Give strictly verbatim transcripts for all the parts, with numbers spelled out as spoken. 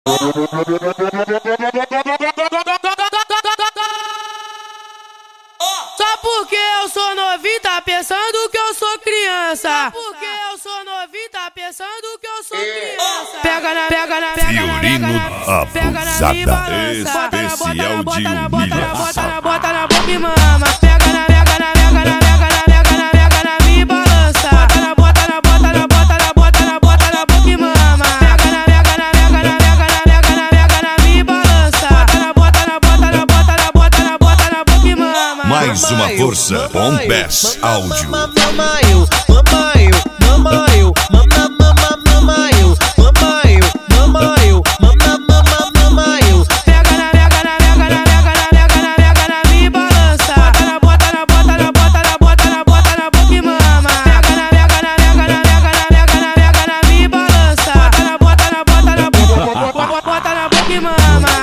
Só porque eu sou novinho, tá pensando que eu sou criança. Só porque eu sou novinho, tá pensando que eu sou criança. Pega na, pega na, pega na, pega na, pega na minha balança. Especial de humilhação. Bota na, bota na boca e mama. Pega na, pega na, pega na, pega na, pega na, pega na minha balança. Bota na, bota na, bota na, bota na, bota na, bota na boca e mama. Pega na, pega na, pega na, pega na, pega na, pega na minha balança. Bota na, bota na, bota na, bota na, bota na, bota na boca e mama. Mais uma força, Bombess Áudio. Mama eu, mama eu, mama eu, mama, mama, mama eu, mama eu, mama eu, mama, mama, mama eu. Pega na, pega na, pega na, pega na, pega na, pega na minha balança. Bota na, bota na, bota na, bota na, bota na, bota na boca e mama. Pega na, pega na, pega na, pega na, pega na, pega na minha balança. Bota na, bota na, bota na, bota, bota na boca e mama.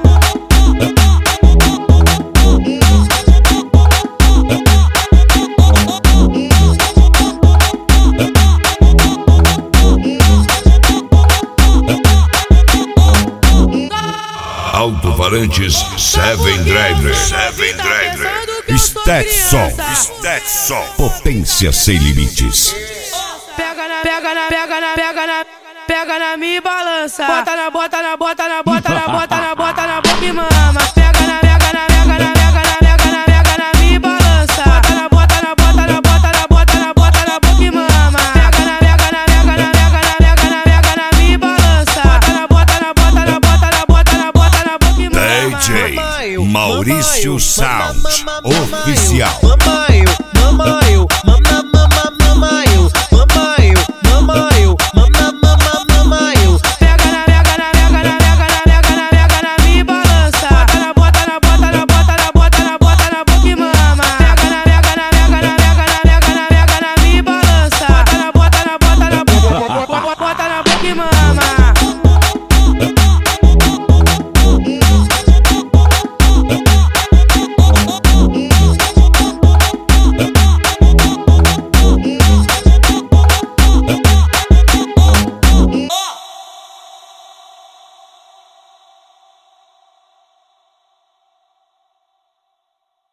Alto-falantes Seven Driver. Seven Driver. Stetson. Stetson. Potência sem limites. Pega na, pega na, pega na, pega na, pega na minha balança. Bota na, bota na, bota na, bota na, bota na, bota na boca e mama. Pega na, pega na, pega na, pega na, pega na, pega na minha balança. Bota na, bota na, bota na, bota na, bota na, bota na boca e mama. Pega na, pega na, pega na, pega na, pega na, pega na minha balança. Bota na, bota na, bota na, bota na, bota na, bota na boca e mama. D J Maurício Sound Oficial. Mama eu, mama eu,